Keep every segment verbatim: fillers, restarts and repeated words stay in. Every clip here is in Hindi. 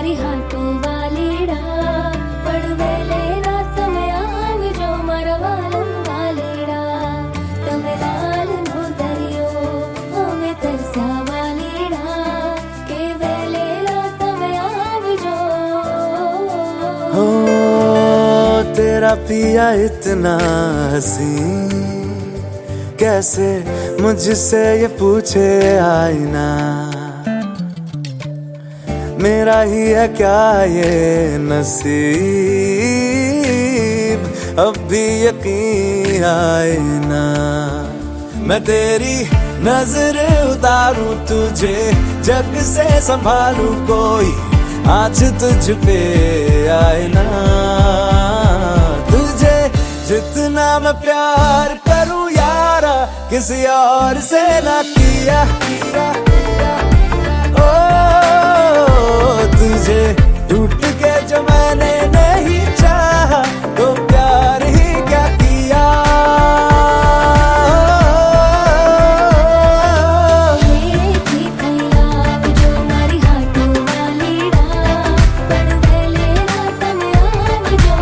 मारी हाथों वालीड़ा पड़वेले रात में आव जो मरवालम वालीड़ा तमे लाल नो दरियो हमें तरसा वालीड़ा के वेले रात में आव जो हो तेरा पिया इतना हसी कैसे मुझसे ये पूछे आईना मेरा ही है क्या ये नसीब अब भी यकीन आए ना मैं तेरी नजर उतारूं तुझे जग से संभालूं कोई आज तुझ पे आए ना तुझे जितना मैं प्यार करूं यारा किसी और से ना किया किया ओ तुझे टूट के जो मैंने नहीं चाहा तो प्यार ही क्या किया ये थी खयाब जो मारी हाथों वालीड़ा पड़वेले रात में आव जो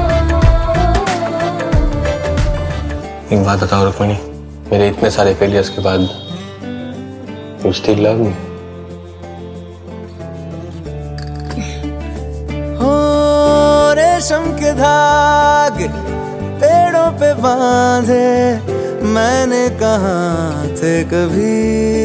एक बात बताओ रुक्मिणी, मेरे इतने सारे फेलियर्स के बाद यू स्टिल लव मी? रेशम के धागे पेड़ों पे बांधे मैंने कहाँ थे कभी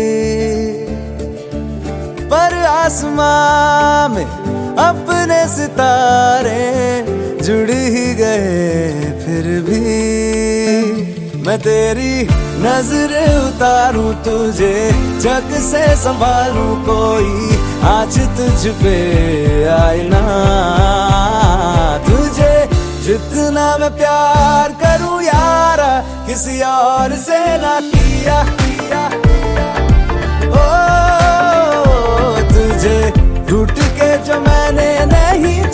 पर आसमां में अपने सितारे जुड़ ही गए फिर भी मैं तेरी नजर उतारूं तुझे जग से संभालूं कोई आज तुझ पे आए ना तुझे जितना मैं प्यार करूं यारा किसी और से ना किया किया ओ तुझे टूट के जो मैंने नहीं